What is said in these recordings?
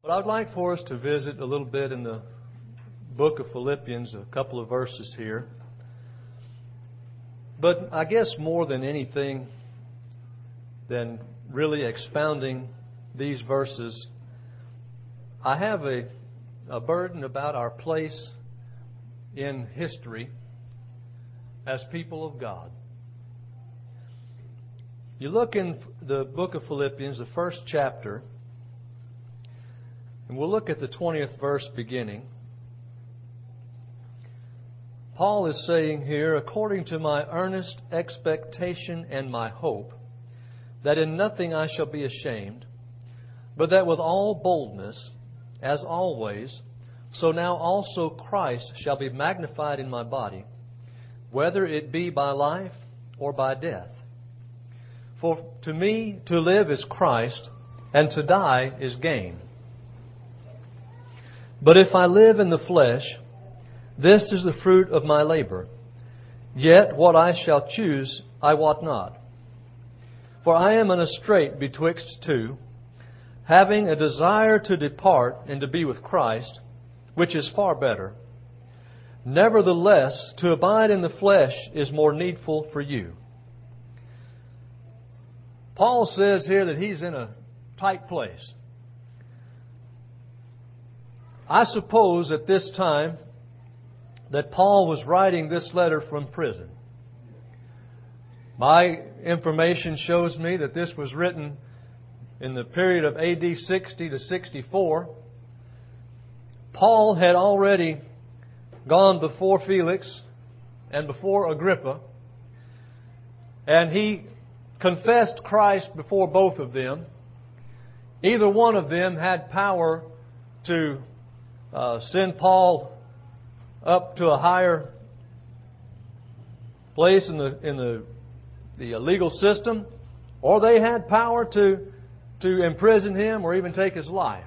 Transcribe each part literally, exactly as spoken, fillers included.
But I would like for us to visit a little bit in the book of Philippians, a couple of verses here. But I guess more than anything than really expounding these verses, I have a, a burden about our place in history as people of God. You look in the book of Philippians, the first chapter, and we'll look at the twentieth verse beginning. Paul is saying here, according to my earnest expectation and my hope, that in nothing I shall be ashamed, but that with all boldness, as always, so now also Christ shall be magnified in my body, whether it be by life or by death. For to me to live is Christ, and to die is gain. But if I live in the flesh, this is the fruit of my labor. Yet what I shall choose I wot not. For I am in a strait betwixt two, having a desire to depart and to be with Christ, which is far better. Nevertheless, to abide in the flesh is more needful for you. Paul says here that he's in a tight place. I suppose at this time that Paul was writing this letter from prison. My information shows me that this was written in the period of A D sixty to sixty-four. Paul had already gone before Felix and before Agrippa, and he confessed Christ before both of them. Either one of them had power to uh, send Paul up to a higher place in the in the the legal system, or they had power to to imprison him or even take his life.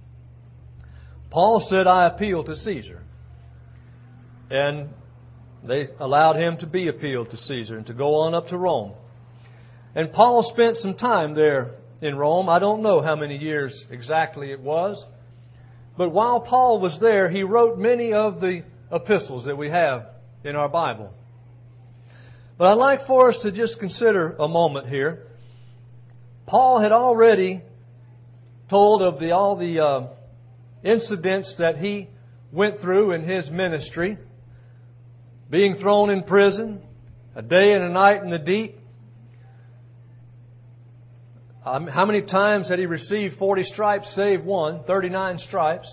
Paul said, "I appeal to Caesar," and they allowed him to be appealed to Caesar and to go on up to Rome. And Paul spent some time there in Rome. I don't know how many years exactly it was, but while Paul was there, he wrote many of the epistles that we have in our Bible. But I'd like for us to just consider a moment here. Paul had already told of the all the uh, incidents that he went through in his ministry, being thrown in prison, a day and a night in the deep. Um, how many times had he received forty stripes, save one, thirty-nine stripes?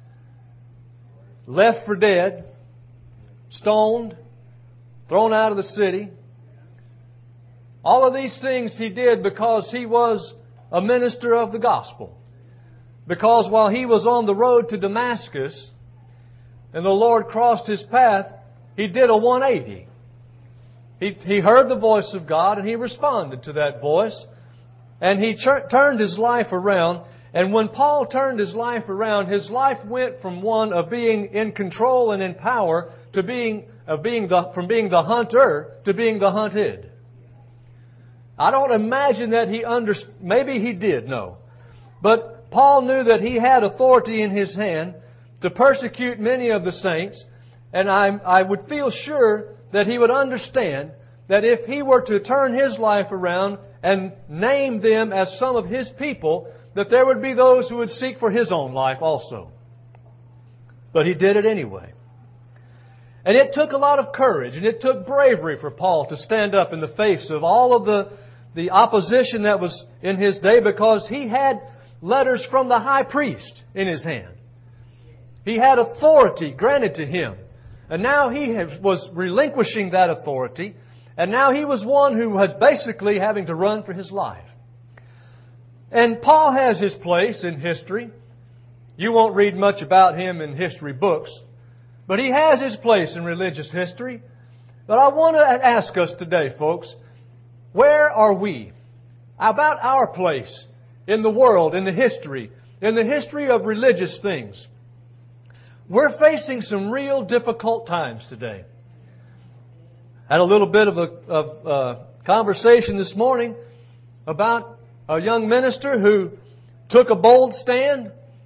Left for dead, stoned, thrown out of the city. All of these things he did because he was a minister of the gospel. Because while he was on the road to Damascus and the Lord crossed his path, he did a one eighty. He, he heard the voice of God and he responded to that voice. And he ch- turned his life around. And when Paul turned his life around, his life went from one of being in control and in power to being of being the from being the hunter to being the hunted. I don't imagine that he understood. Maybe he did know, but Paul knew that he had authority in his hand to persecute many of the saints, and I I would feel sure that he would understand that if he were to turn his life around and name them as some of his people, that there would be those who would seek for his own life also. But he did it anyway. And it took a lot of courage and it took bravery for Paul to stand up in the face of all of the, the opposition that was in his day, because he had letters from the high priest in his hand. He had authority granted to him. And now he was relinquishing that authority. And now he was one who was basically having to run for his life. And Paul has his place in history. You won't read much about him in history books, but he has his place in religious history. But I want to ask us today, folks, where are we? About our place in the world, in the history, in the history of religious things. We're facing some real difficult times today. Had a little bit of a of, uh, conversation this morning about a young minister who took a bold stand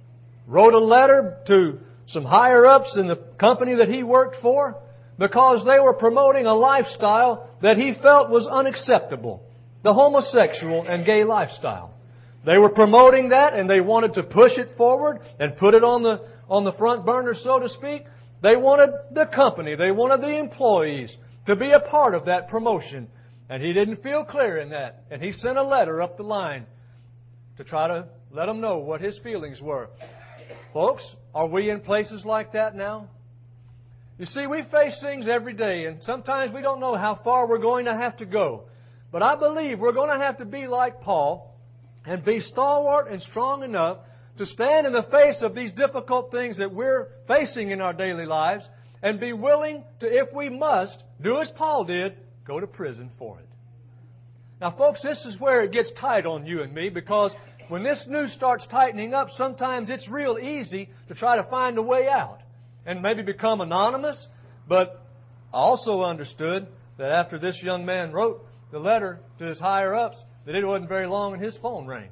wrote a letter to some higher-ups in the company that he worked for because they were promoting a lifestyle that he felt was unacceptable, the homosexual and gay lifestyle. They were promoting that and they wanted to push it forward and put it on the, on the front burner, so to speak. They wanted the company, they wanted the employees to be a part of that promotion. And he didn't feel clear in that. And he sent a letter up the line to try to let them know what his feelings were. Folks, are we in places like that now? You see, we face things every day, and sometimes we don't know how far we're going to have to go. But I believe we're going to have to be like Paul and be stalwart and strong enough to stand in the face of these difficult things that we're facing in our daily lives and be willing to, if we must, do as Paul did, go to prison for it. Now, folks, this is where it gets tight on you and me, because when this news starts tightening up, sometimes it's real easy to try to find a way out and maybe become anonymous. But I also understood that after this young man wrote the letter to his higher-ups, that it wasn't very long and his phone rang.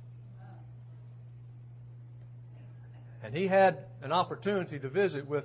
And he had an opportunity to visit with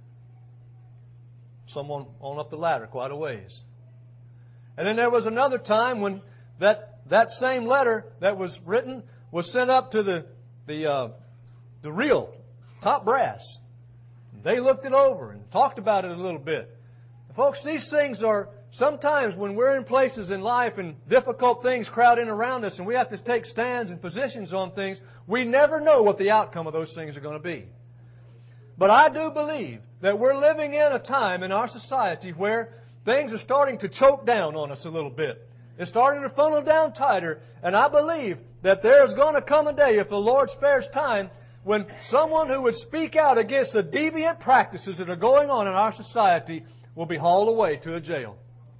someone on up the ladder quite a ways. And then there was another time when that that same letter that was written was sent up to the the uh, the real top brass. They looked it over and talked about it a little bit. And folks, these things are sometimes when we're in places in life and difficult things crowd in around us and we have to take stands and positions on things, we never know what the outcome of those things are going to be. But I do believe that we're living in a time in our society where things are starting to choke down on us a little bit. It's starting to funnel down tighter. And I believe that there's going to come a day, if the Lord spares time, when someone who would speak out against the deviant practices that are going on in our society will be hauled away to a jail.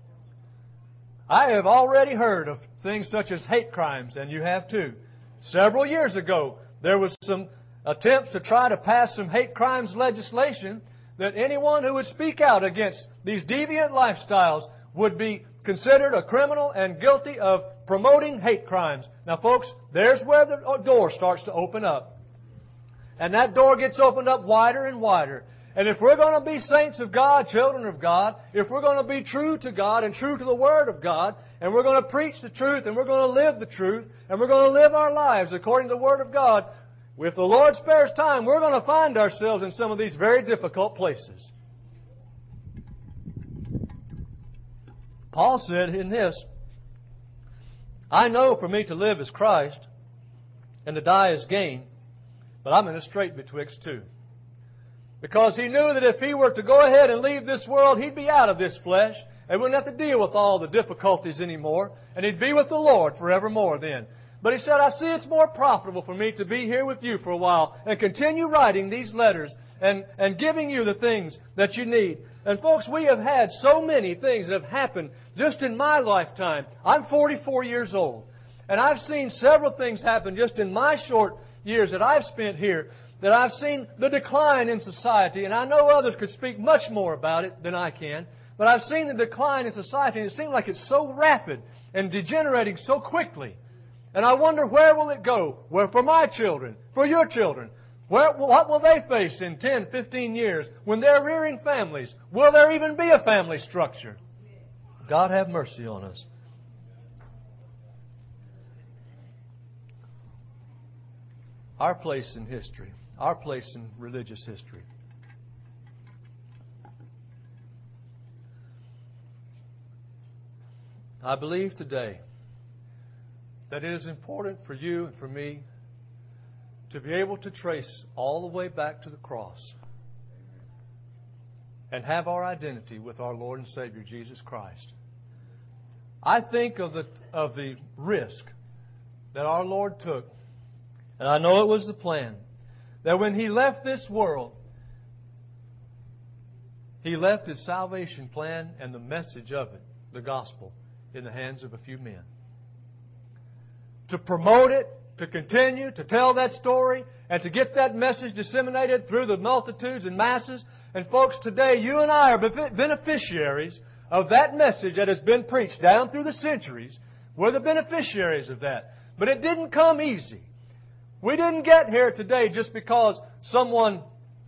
I have already heard of things such as hate crimes, and you have too. Several years ago, there was some attempts to try to pass some hate crimes legislation that anyone who would speak out against these deviant lifestyles would be considered a criminal and guilty of promoting hate crimes. Now, folks, there's where the door starts to open up. And that door gets opened up wider and wider. And if we're going to be saints of God, children of God, if we're going to be true to God and true to the Word of God, and we're going to preach the truth, and we're going to live the truth, and we're going to live our lives according to the Word of God, if the Lord spares time, we're going to find ourselves in some of these very difficult places. Paul said in this, I know for me to live is Christ, and to die is gain, but I'm in a strait betwixt two. Because he knew that if he were to go ahead and leave this world, he'd be out of this flesh, and wouldn't have to deal with all the difficulties anymore, and he'd be with the Lord forevermore then. But he said, I see it's more profitable for me to be here with you for a while and continue writing these letters and, and giving you the things that you need. And folks, we have had so many things that have happened just in my lifetime. I'm forty-four years old. And I've seen several things happen just in my short years that I've spent here, that I've seen the decline in society. And I know others could speak much more about it than I can. But I've seen the decline in society, and it seems like it's so rapid and degenerating so quickly. And I wonder, where will it go? Where for my children, for your children? Where, what will they face in ten, fifteen years when they're rearing families? Will there even be a family structure? God have mercy on us. Our place in history, our place in religious history. I believe today that it is important for you and for me to be able to trace all the way back to the cross and have our identity with our Lord and Savior, Jesus Christ. I think of the, of the risk that our Lord took, and I know it was the plan, that when He left this world, He left His salvation plan and the message of it, the gospel, in the hands of a few men. To promote it, to continue, to tell that story, and to get that message disseminated through the multitudes and masses. And folks, today you and I are beneficiaries of that message that has been preached down through the centuries. We're the beneficiaries of that. But it didn't come easy. We didn't get here today just because someone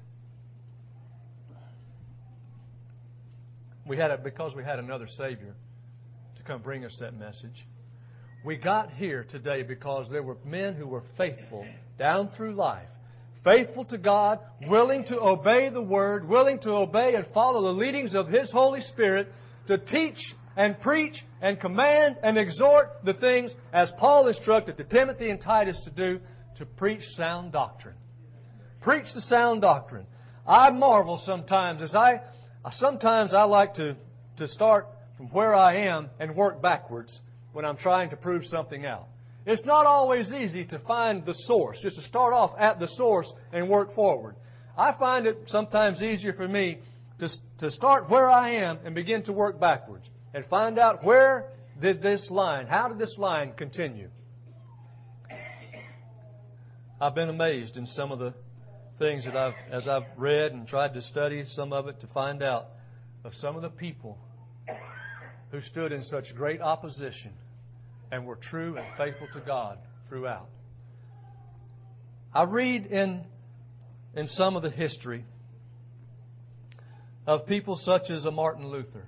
we had it because we had another Savior to come bring us that message. We got here today because there were men who were faithful down through life, faithful to God, willing to obey the Word, willing to obey and follow the leadings of His Holy Spirit to teach and preach and command and exhort the things as Paul instructed to Timothy and Titus to do, to preach sound doctrine. Preach the sound doctrine. I marvel sometimes as I, sometimes I like to, to start from where I am and work backwards when I'm trying to prove something out. It's not always easy to find the source, just to start off at the source and work forward. I find it sometimes easier for me to, to start where I am and begin to work backwards and find out where did this line, how did this line continue. I've been amazed in some of the things that I've, as I've read and tried to study some of it, to find out of some of the people who stood in such great opposition and were true and faithful to God throughout. I read in, in some of the history of people such as a Martin Luther,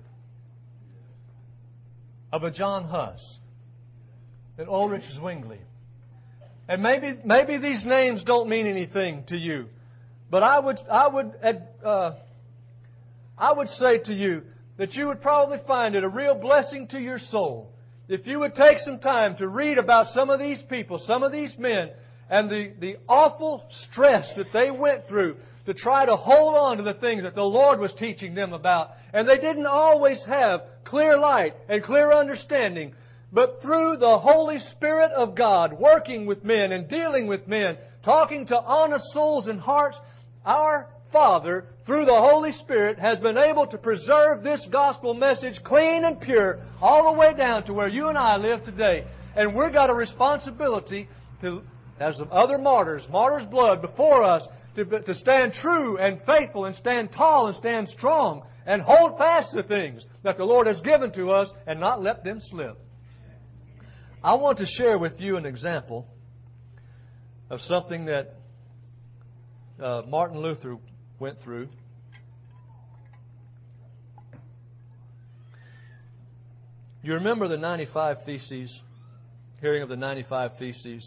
of a John Huss, an Ulrich Zwingli. And maybe maybe these names don't mean anything to you, but I would I would uh, I would say to you that you would probably find it a real blessing to your soul if you would take some time to read about some of these people, some of these men, and the, the awful stress that they went through to try to hold on to the things that the Lord was teaching them about. And they didn't always have clear light and clear understanding. But through the Holy Spirit of God, working with men and dealing with men, talking to honest souls and hearts, our Father, through the Holy Spirit, has been able to preserve this gospel message clean and pure all the way down to where you and I live today. And we've got a responsibility to, as the other martyrs, martyrs' blood before us, to, to stand true and faithful and stand tall and stand strong and hold fast to things that the Lord has given to us and not let them slip. I want to share with you an example of something that uh, Martin Luther went through. You remember the ninety-five Theses, hearing of the ninety-five Theses?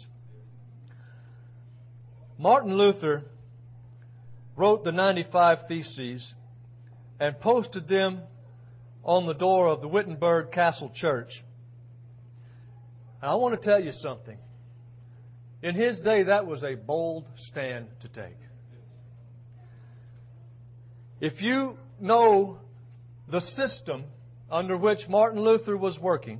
Martin Luther wrote the ninety-five Theses and posted them on the door of the Wittenberg Castle Church. And I want to tell you something. In his day, that was a bold stand to take. If you know the system under which Martin Luther was working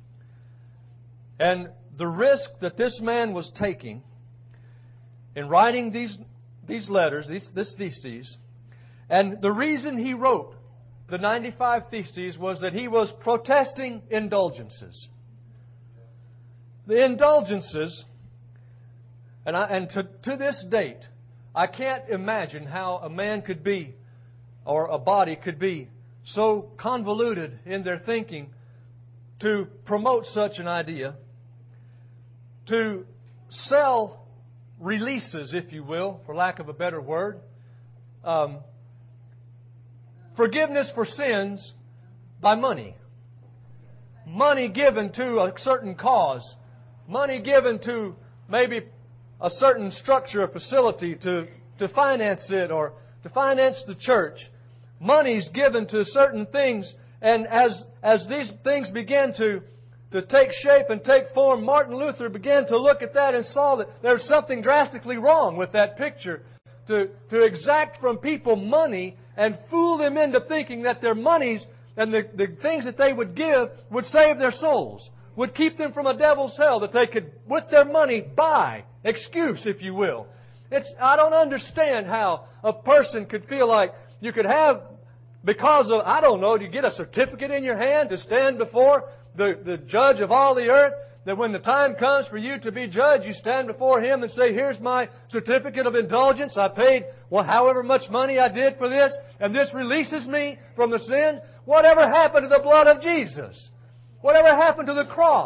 and the risk that this man was taking in writing these, these letters, these, this theses, and the reason he wrote the ninety-five Theses was that he was protesting indulgences. The indulgences, and, I, and to, to this date, I can't imagine how a man could be, or a body could be, so convoluted in their thinking to promote such an idea, to sell releases, if you will, for lack of a better word, um, forgiveness for sins by money. Money given to a certain cause. Money given to maybe a certain structure or facility to, to finance it or to finance the church. Money's given to certain things, and as as these things began to, to take shape and take form, Martin Luther began to look at that and saw that there's something drastically wrong with that picture. To, to exact from people money and fool them into thinking that their monies and the, the things that they would give would save their souls, would keep them from a devil's hell, that they could, with their money, buy excuse, if you will. It's, I don't understand how a person could feel like you could have, because of, I don't know, you get a certificate in your hand to stand before the, the judge of all the earth, that when the time comes for you to be judged, you stand before Him and say, here's my certificate of indulgence. I paid well, however much money I did for this, and this releases me from the sin. Whatever happened to the blood of Jesus? Whatever happened to the cross?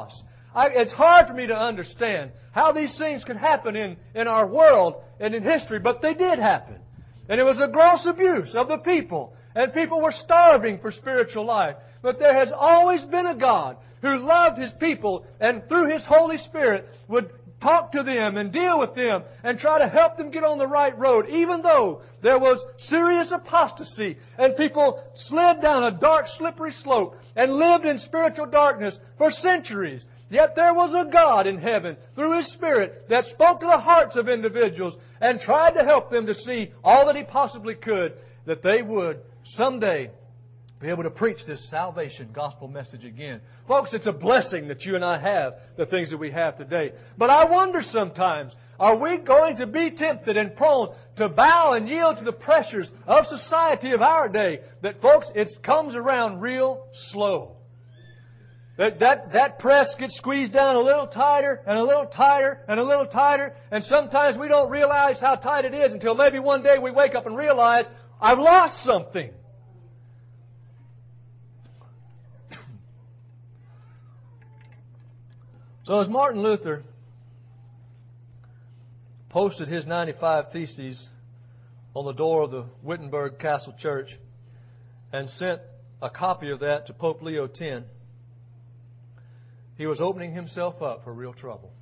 I, it's hard for me to understand how these things could happen in, in our world and in history, but they did happen. And it was a gross abuse of the people. And people were starving for spiritual life. But there has always been a God who loved His people and through His Holy Spirit would talk to them and deal with them and try to help them get on the right road, even though there was serious apostasy and people slid down a dark, slippery slope and lived in spiritual darkness for centuries. Yet there was a God in heaven through His Spirit that spoke to the hearts of individuals and tried to help them to see all that He possibly could, that they would someday be able to preach this salvation gospel message again. Folks, it's a blessing that you and I have the things that we have today. But I wonder sometimes, are we going to be tempted and prone to bow and yield to the pressures of society of our day? That, folks, it comes around real slow. That, that, that press gets squeezed down a little tighter and a little tighter and a little tighter. And sometimes we don't realize how tight it is until maybe one day we wake up and realize, I've lost something. So as Martin Luther posted his ninety-five Theses on the door of the Wittenberg Castle Church and sent a copy of that to Pope Leo X, he was opening himself up for real trouble.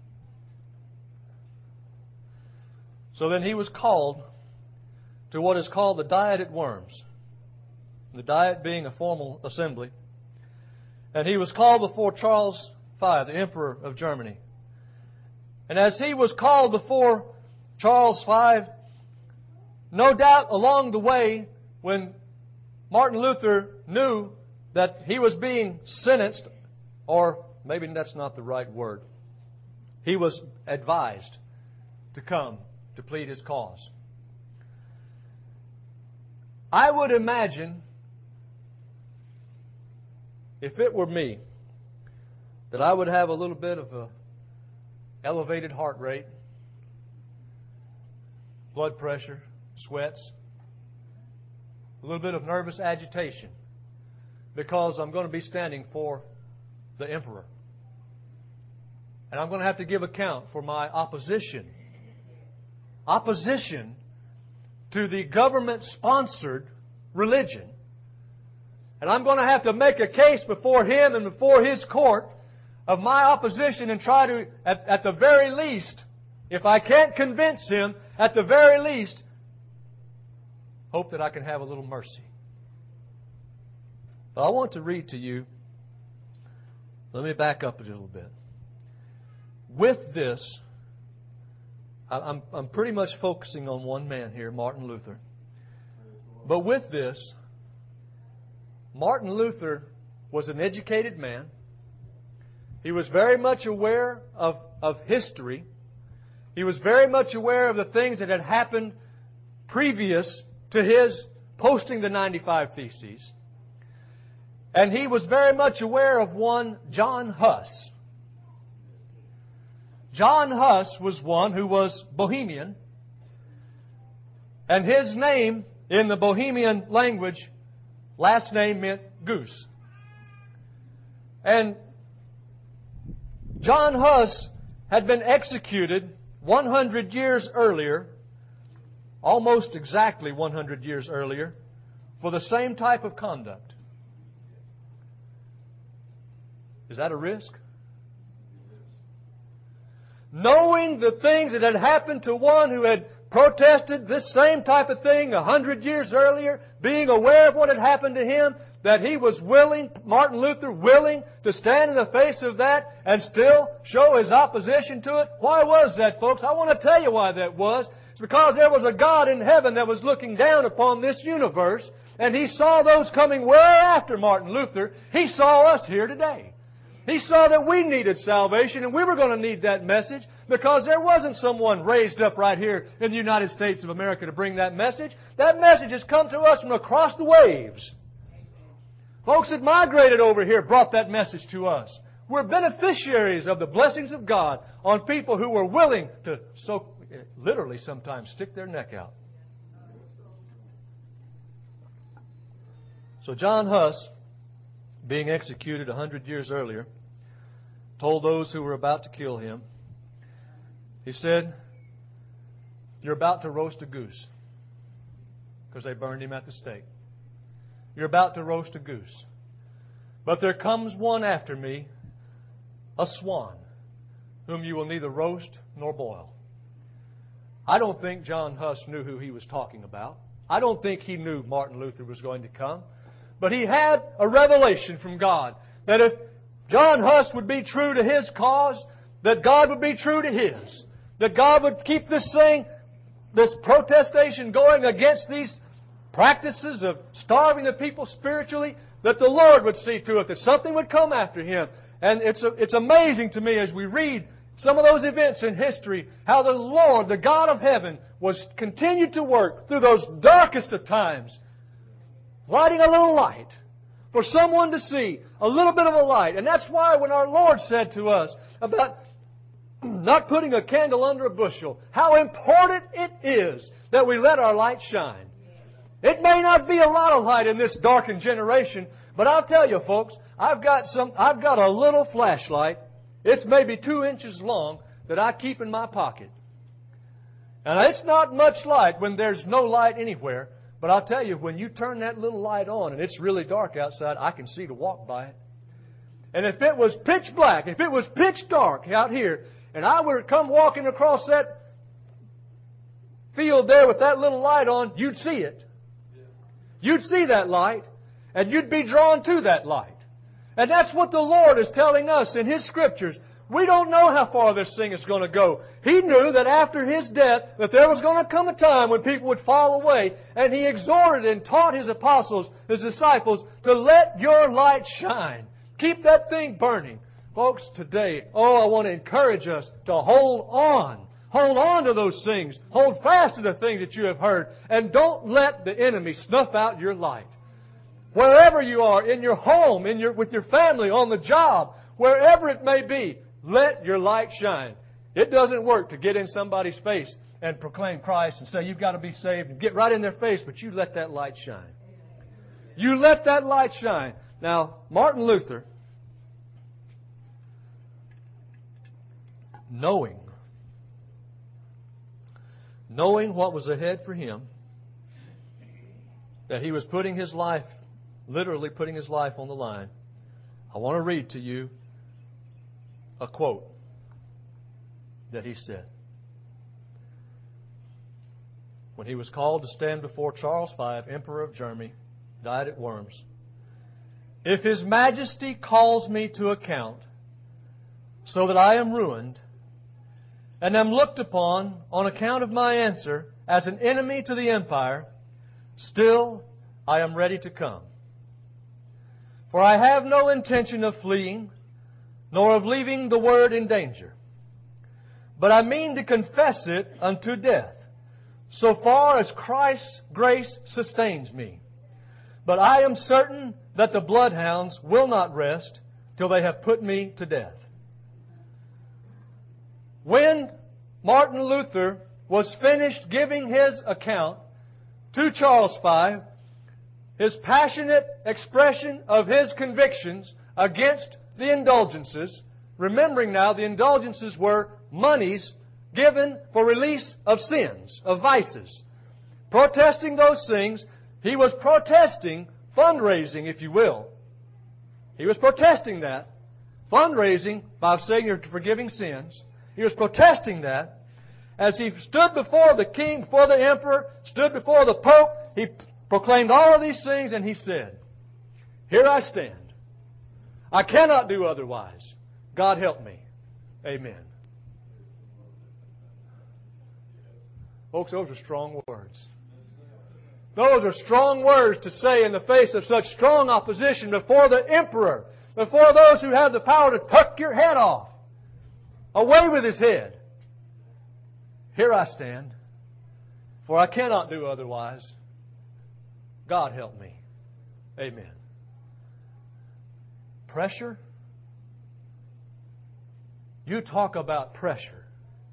So then he was called to what is called the Diet at Worms, the Diet being a formal assembly. And he was called before Charles the Fifth, the Emperor of Germany. And as he was called before Charles the Fifth, no doubt along the way, when Martin Luther knew that he was being sentenced, or maybe that's not the right word, he was advised to come to plead his cause. I would imagine, if it were me, that I would have a little bit of a elevated heart rate, blood pressure, sweats, a little bit of nervous agitation, because I'm going to be standing for the emperor. And I'm going to have to give account for my opposition. Opposition to the government-sponsored religion. And I'm going to have to make a case before him and before his court of my opposition and try to, at, at the very least, if I can't convince him, at the very least, hope that I can have a little mercy. But I want to read to you, let me back up a little bit. With this, I'm, I'm pretty much focusing on one man here, Martin Luther. But with this, Martin Luther was an educated man. He was very much aware of, of history. He was very much aware of the things that had happened previous to his posting the ninety-five Theses. And he was very much aware of one John Huss. John Huss was one who was Bohemian. And his name in the Bohemian language, last name meant goose. And John Huss had been executed one hundred years earlier, almost exactly one hundred years earlier, for the same type of conduct. Is that a risk? Knowing the things that had happened to one who had protested this same type of thing a hundred years earlier, being aware of what had happened to him, that he was willing, Martin Luther, willing to stand in the face of that and still show his opposition to it. Why was that, folks? I want to tell you why that was. It's because there was a God in heaven that was looking down upon this universe, and He saw those coming way after Martin Luther. He saw us here today. He saw that we needed salvation, and we were going to need that message because there wasn't someone raised up right here in the United States of America to bring that message. That message has come to us from across the waves. Folks that migrated over here brought that message to us. We're beneficiaries of the blessings of God on people who were willing to, so literally sometimes, stick their neck out. So John Huss, being executed a hundred years earlier, told those who were about to kill him, he said, "You're about to roast a goose," because they burned him at the stake. "You're about to roast a goose. But there comes one after me, a swan, whom you will neither roast nor boil." I don't think John Huss knew who he was talking about. I don't think he knew Martin Luther was going to come. But he had a revelation from God that if John Huss would be true to his cause, that God would be true to his. That God would keep this thing, this protestation going against these practices of starving the people spiritually, that the Lord would see to it that something would come after him. And it's it's amazing to me as we read some of those events in history, how the Lord, the God of heaven, was continued to work through those darkest of times, lighting a little light for someone to see, a little bit of a light. And that's why when our Lord said to us about not putting a candle under a bushel, how important it is that we let our light shine. It may not be a lot of light in this darkened generation, but I'll tell you, folks, I've got some. I've got a little flashlight. It's maybe two inches long that I keep in my pocket. And it's not much light when there's no light anywhere. But I'll tell you, when you turn that little light on and it's really dark outside, I can see to walk by it. And if it was pitch black, if it was pitch dark out here, and I were to come walking across that field there with that little light on, you'd see it. You'd see that light, and you'd be drawn to that light. And that's what the Lord is telling us in His Scriptures. We don't know how far this thing is going to go. He knew that after His death that there was going to come a time when people would fall away. And He exhorted and taught His apostles, His disciples, to let your light shine. Keep that thing burning. Folks, today, oh, I want to encourage us to hold on. Hold on to those things. Hold fast to the things that you have heard. And don't let the enemy snuff out your light. Wherever you are, in your home, in your, with your family, on the job, wherever it may be, let your light shine. It doesn't work to get in somebody's face and proclaim Christ and say you've got to be saved and get right in their face, but you let that light shine. You let that light shine. Now, Martin Luther, knowing, knowing what was ahead for him, that he was putting his life, literally putting his life on the line, I want to read to you a quote that he said. When he was called to stand before Charles the Fifth, Emperor of Germany, died at Worms, "If His Majesty calls me to account so that I am ruined and am looked upon on account of my answer as an enemy to the empire, still I am ready to come. For I have no intention of fleeing, nor of leaving the word in danger. But I mean to confess it unto death, so far as Christ's grace sustains me. But I am certain that the bloodhounds will not rest till they have put me to death." When Martin Luther was finished giving his account to Charles the Fifth, his passionate expression of his convictions against the indulgences, remembering now the indulgences were monies given for release of sins, of vices. Protesting those things, he was protesting fundraising, if you will. He was protesting that. Fundraising by saying you're forgiving sins. He was protesting that. As he stood before the king, before the emperor, stood before the pope, he proclaimed all of these things and he said, "Here I stand. I cannot do otherwise. God help me. Amen." Folks, those are strong words. Those are strong words to say in the face of such strong opposition before the emperor, before those who have the power to tuck your head off. Away with his head. "Here I stand, for I cannot do otherwise. God help me. Amen." Pressure? You talk about pressure.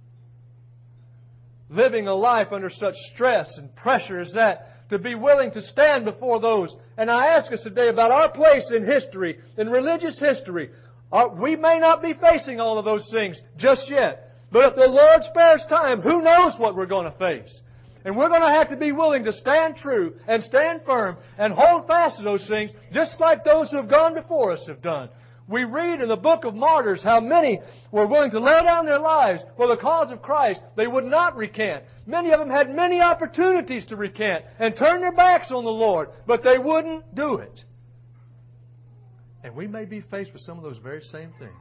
Living a life under such stress and pressure as that, to be willing to stand before those. And I ask us today about our place in history, in religious history. Uh, we may not be facing all of those things just yet. But if the Lord spares time, who knows what we're going to face? And we're going to have to be willing to stand true and stand firm and hold fast to those things, just like those who have gone before us have done. We read in the book of Martyrs how many were willing to lay down their lives for the cause of Christ. They would not recant. Many of them had many opportunities to recant and turn their backs on the Lord, but they wouldn't do it. And we may be faced with some of those very same things.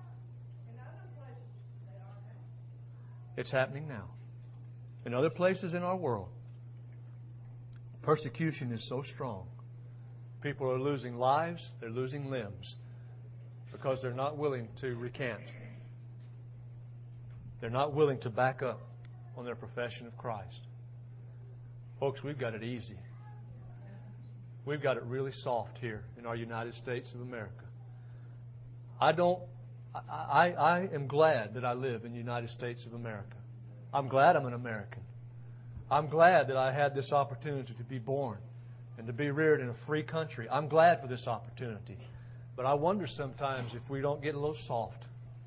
It's happening now. In other places in our world, persecution is so strong. People are losing lives, they're losing limbs, because they're not willing to recant. They're not willing to back up on their profession of Christ. Folks, we've got it easy. We've got it really soft here in our United States of America. I don't, I, I, I am glad that I live in the United States of America. I'm glad I'm an American. I'm glad that I had this opportunity to be born and to be reared in a free country. I'm glad for this opportunity. But I wonder sometimes if we don't get a little soft.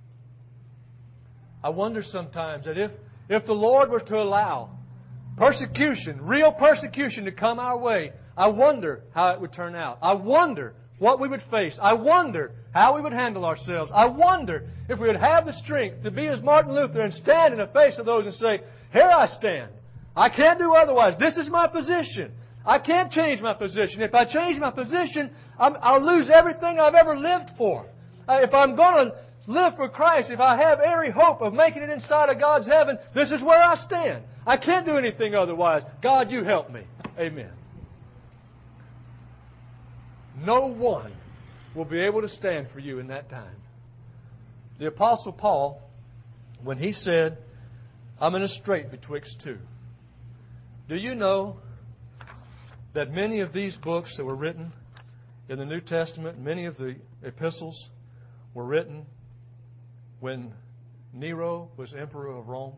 I wonder sometimes that if, if the Lord were to allow persecution, real persecution to come our way, I wonder how it would turn out. I wonder what we would face. I wonder how we would handle ourselves. I wonder if we would have the strength to be as Martin Luther and stand in the face of those and say, here I stand. I can't do otherwise. This is my position. I can't change my position. If I change my position, I'm, I'll lose everything I've ever lived for. Uh, if I'm going to live for Christ, if I have every hope of making it inside of God's heaven, this is where I stand. I can't do anything otherwise. God, you help me. Amen. No one will be able to stand for you in that time. The Apostle Paul, when he said, I'm in a strait betwixt two. Do you know that many of these books that were written in the New Testament, many of the epistles were written when Nero was emperor of Rome?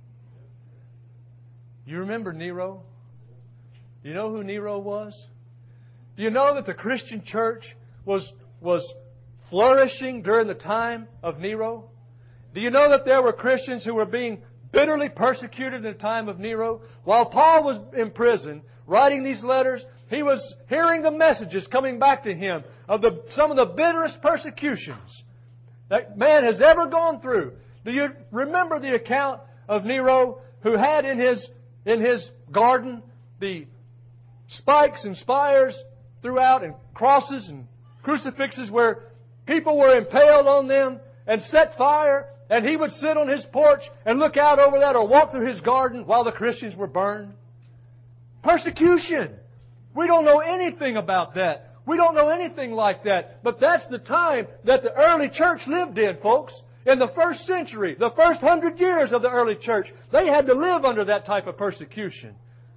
You remember Nero? Do you know who Nero was? Do you know that the Christian church was, was flourishing during the time of Nero? Do you know that there were Christians who were being bitterly persecuted in the time of Nero? While Paul was in prison, writing these letters, he was hearing the messages coming back to him of the, some of the bitterest persecutions that man has ever gone through. Do you remember the account of Nero who had in his, in his garden the spikes and spires throughout and crosses and crucifixes where people were impaled on them and set fire, and he would sit on his porch and look out over that or walk through his garden while the Christians were burned? Persecution. We don't know anything about that. We don't know anything like that. But that's the time that the early church lived in, folks. In the first century, the first hundred years of the early church, they had to live under that type of persecution.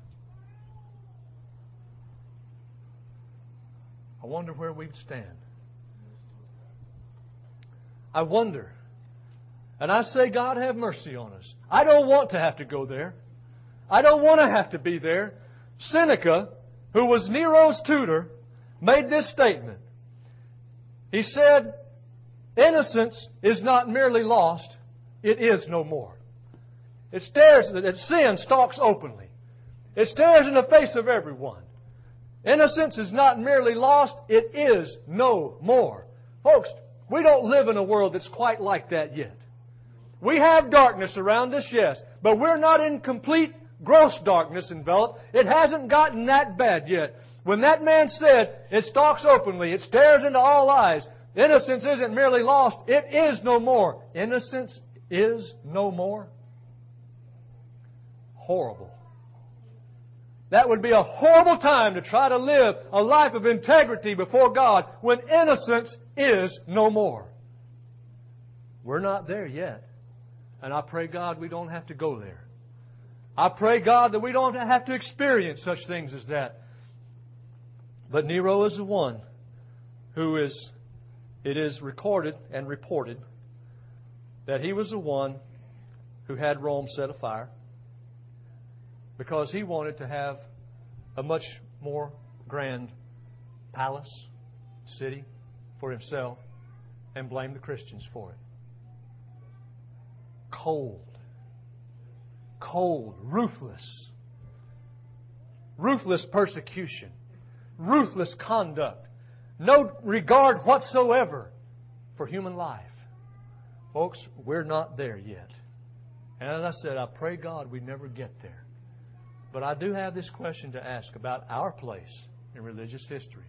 I wonder where we'd stand. I wonder. And I say, God, have mercy on us. I don't want to have to go there. I don't want to have to be there. Seneca, who was Nero's tutor, made this statement. He said, innocence is not merely lost, it is no more. It stares, that sin stalks openly. It stares in the face of everyone. Innocence is not merely lost, it is no more. Folks, we don't live in a world that's quite like that yet. We have darkness around us, yes, but we're not in complete gross darkness enveloped. It hasn't gotten that bad yet. When that man said, it stalks openly, it stares into all eyes, innocence isn't merely lost, it is no more. Innocence is no more. Horrible. That would be a horrible time to try to live a life of integrity before God when innocence is no more. We're not there yet. And I pray, God, we don't have to go there. I pray, God, that we don't have to experience such things as that. But Nero is the one who is, it is recorded and reported that he was the one who had Rome set afire because he wanted to have a much more grand palace, city for himself. and blame the Christians for it. Cold. Cold. Ruthless. Ruthless persecution. Ruthless conduct. No regard whatsoever for human life. Folks, we're not there yet. And as I said, I pray God we never get there. But I do have this question to ask about our place in religious history.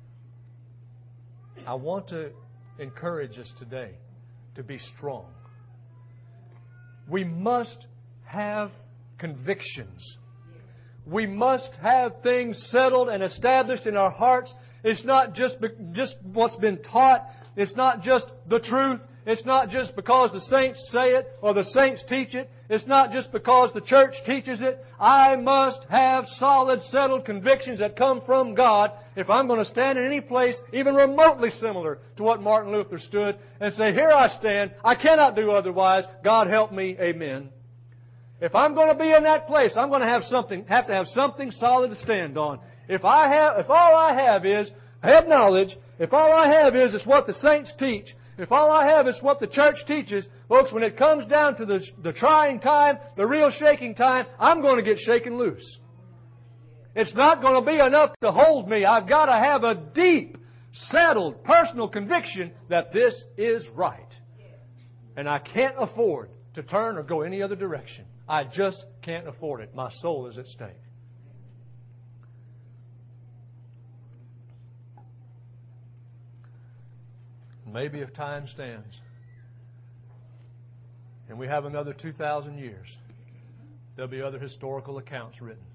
I want to encourage us today to be strong. We must have convictions. We must have things settled and established in our hearts. It's not just, just what's been taught. It's not just the truth. It's not just because the saints say it or the saints teach it. It's not just because the church teaches it. I must have solid, settled convictions that come from God if I'm going to stand in any place even remotely similar to what Martin Luther stood and say, here I stand. I cannot do otherwise. God help me. Amen. If I'm going to be in that place, I'm going to have something, have to have something solid to stand on. If I have, if all I have is head knowledge, if all I have is it's what the saints teach, if all I have is what the church teaches, folks, when it comes down to the, the trying time, the real shaking time, I'm going to get shaken loose. It's not going to be enough to hold me. I've got to have a deep, settled, personal conviction that this is right. And I can't afford to turn or go any other direction. I just can't afford it. My soul is at stake. Maybe if time stands and we have another two thousand years, there'll be other historical accounts written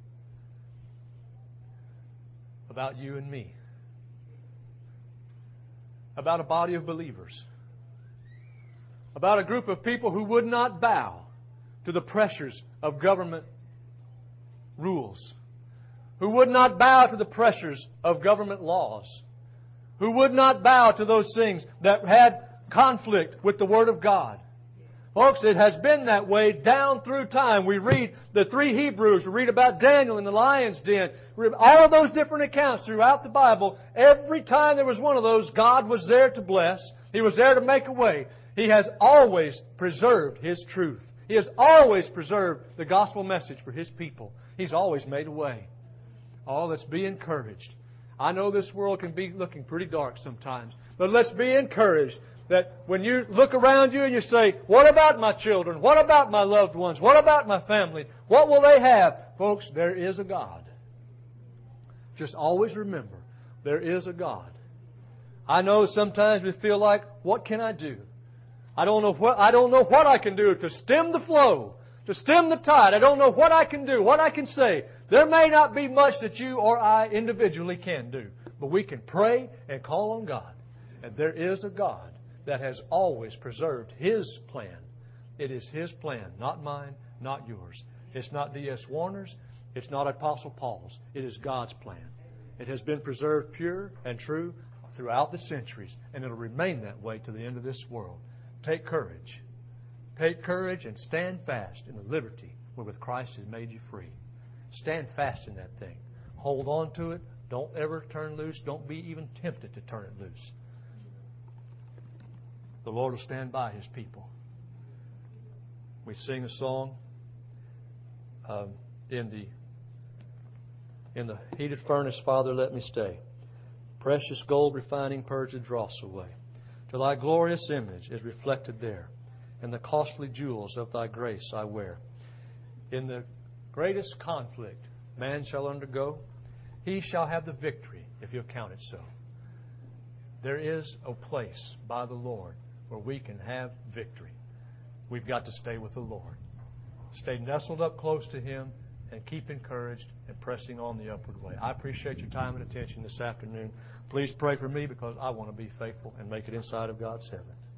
about you and me, about a body of believers, about a group of people who would not bow to the pressures of government rules, who would not bow to the pressures of government laws, who would not bow to those things that had conflict with the Word of God. Folks, it has been that way down through time. We read the three Hebrews. We read about Daniel in the lion's den. We read all of those different accounts throughout the Bible. Every time there was one of those, God was there to bless. He was there to make a way. He has always preserved His truth. He has always preserved the gospel message for His people. He's always made a way. Oh, let's be encouraged. I know this world can be looking pretty dark sometimes, but let's be encouraged that when you look around you and you say, what about my children? What about my loved ones? What about my family? What will they have? Folks, there is a God. Just always remember, there is a God. I know sometimes we feel like, what can I do? I don't know what, I don't know what I can do to stem the flow, to stem the tide. I don't know what I can do, what I can say. There may not be much that you or I individually can do, but we can pray and call on God. And there is a God that has always preserved His plan. It is His plan, not mine, not yours. It's not D S Warner's. It's not Apostle Paul's. It is God's plan. It has been preserved pure and true throughout the centuries, and it will remain that way to the end of this world. Take courage. Take courage and stand fast in the liberty wherewith Christ has made you free. Stand fast in that thing. Hold on to it. Don't ever turn loose. Don't be even tempted to turn it loose. The Lord will stand by His people. We sing a song um, in the in the heated furnace, Father, let me stay. Precious gold refining purge the dross away, till Thy glorious image is reflected there, and the costly jewels of Thy grace I wear. In the greatest conflict man shall undergo, he shall have the victory if he'll count it so. There is a place by the Lord where we can have victory. We've got to stay with the Lord. Stay nestled up close to Him and keep encouraged and pressing on the upward way. I appreciate your time and attention this afternoon. Please pray for me because I want to be faithful and make it inside of God's heaven.